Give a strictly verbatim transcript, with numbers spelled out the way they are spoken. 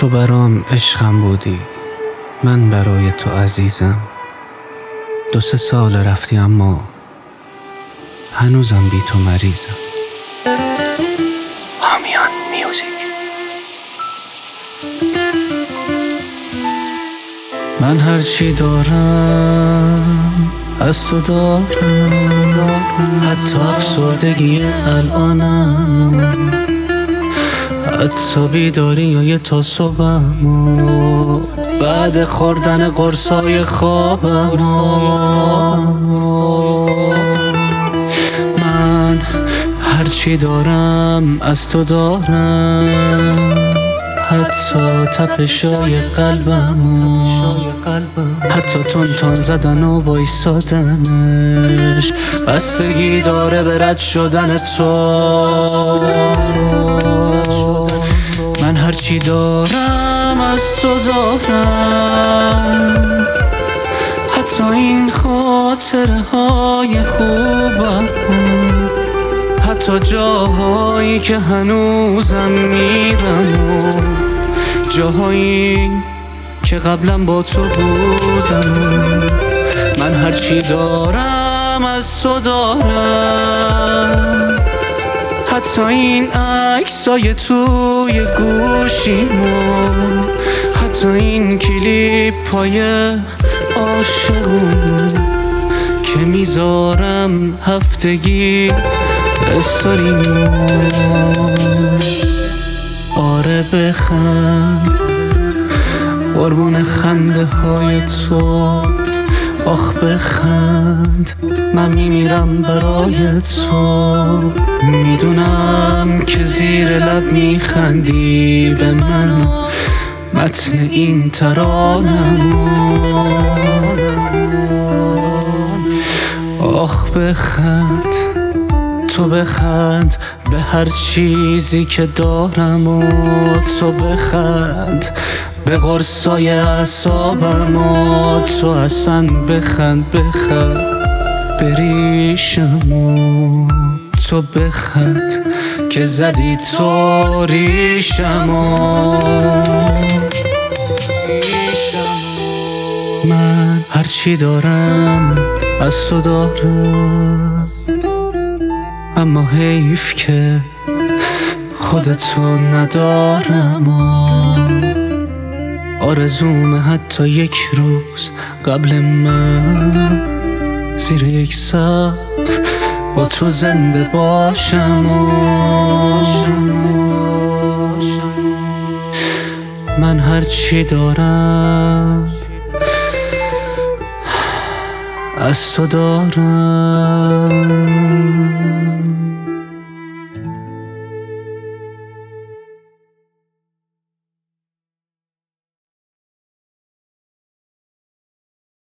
تو برام عشقم بودی، من برای تو عزیزم. دو سه سال رفتی اما هنوزم بی تو مریضم. هامیان میوزیک. من هرچی دارم از تو دارم، حتی افسردگی الانم، حتی بیداری تا صبحم، بعد خوردن قرصای خوابم. من هرچی دارم از تو دارم، حتی تپشای قلبم، حتی تون تون زدن و وایسادنش بستگی داره به رد شدن تو. من هرچی دارم از تو دارم، حتی این خاطره های خوبم، حتی جاهایی که هنوزم میرم و جاهایی که قبلا با تو بودم. من هرچی دارم از تو دارم، حتی این عکسای توی گوشیمو، حتی این کلیپای عاشقم که میذارم هفتگی استوریمو. آره بخند قربون خنده های تو، آخ بخند من میمیرم برای تو. میدونم که زیر لب میخندی به من متن این ترانم. آخ بخند تو، بخند به هر چیزی که دارم و تو بخند به قرصای اعصابم و تو اصلا بخند بخند به ریشم و تو بخند که زدی تو ریشم و من هرچی دارم از تو دارم، اما حیف که خودتو ندارم. آرزومه حتی یک روز قبل من زیر یک سقف با تو زنده باشم. من هرچی دارم از تو دارم.